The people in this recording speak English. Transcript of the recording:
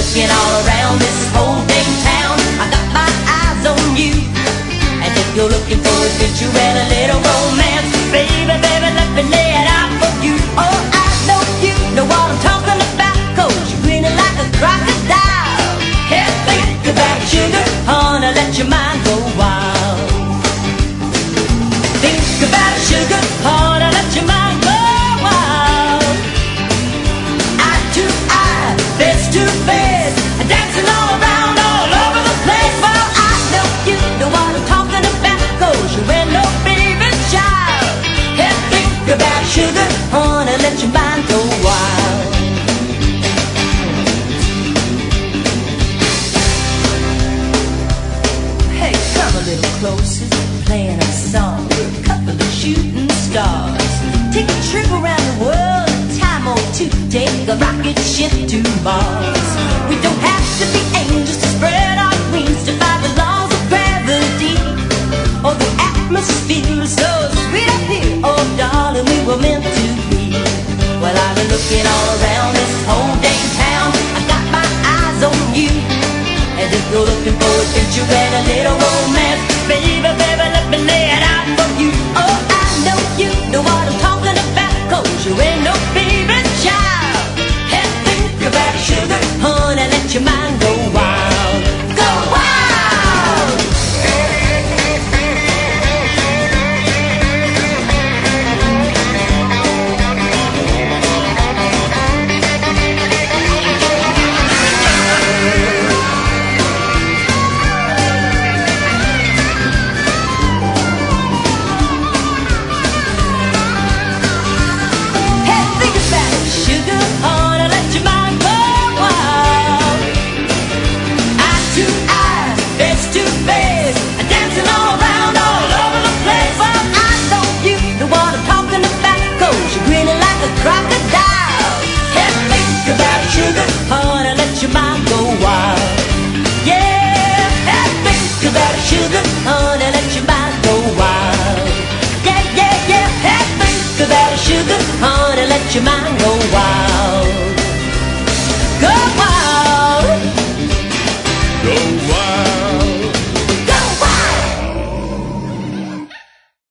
looking all around this whole dang town. I got my eyes on you, and if you're looking for adventure and a little romance, baby, baby, let me lay it out for you. Oh, I know you know what I'm talking about, 'cause you're grinning like a crocodile. Hey, think about it, sugar, honey, let your mind go wild. Think about it, sugar, honey, let your mind go wild. Eye to eye, face to face, dancing all around, all over the place. Well, I know you know what I'm talking about, 'cause you ain't no baby child. Hey, think about it, sugar, honey, let your mind go wild. Hey, come a little closer, playing a song with a couple of shooting stars. Take a trip around the world, a time or two, take a rocket ship to Mars. We don't have to be angels to spread our wings, to fight the laws of gravity, or the atmosphere is so sweet up here. Oh darling, we were meant to be. Well, I've been looking all around this whole dang town. I got my eyes on you, and if you're looking for adventure and a little romance, baby, baby, let me lay it out for you. Oh, I know you know what I'm talking about, 'cause you ain't no baby child. Hey, think about it, sugar, honey, let your mind go wild. Go wild! Crocodile. Hey, think about it, sugar, honey, let your mind go wild. Yeah, hey, think about it, sugar, honey, let your mind go wild. Yeah, yeah, yeah, hey, think about it, sugar, honey, let your mind go wild.